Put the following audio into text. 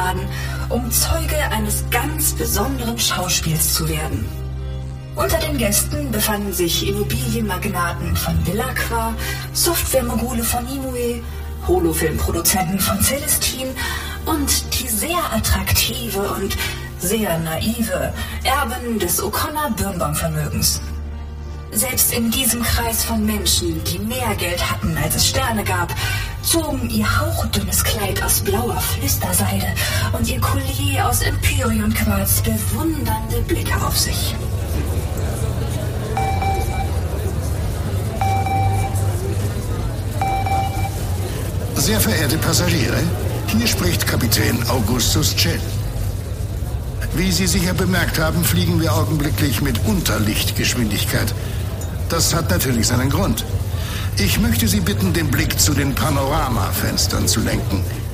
eingeladen, um Zeuge eines ganz besonderen Schauspiels zu werden. Unter den Gästen befanden sich Immobilienmagnaten von Villaqua, Softwaremogule von Nimue, Holofilmproduzenten von Celestine und die sehr attraktive und sehr naive Erbin des O'Connor-Birnbaum-Vermögens. Selbst in diesem Kreis von Menschen, die mehr Geld hatten, als es Sterne gab, zogen ihr hauchdünnes Kleid aus blauer Flüsterseide und ihr Collier aus Empyrean-Quarz bewundernde Blicke auf sich. Sehr verehrte Passagiere, hier spricht Kapitän Augustus Chell. Wie Sie sicher bemerkt haben, fliegen wir augenblicklich mit Unterlichtgeschwindigkeit. Das hat natürlich seinen Grund. Ich möchte Sie bitten, den Blick zu den Panoramafenstern zu lenken.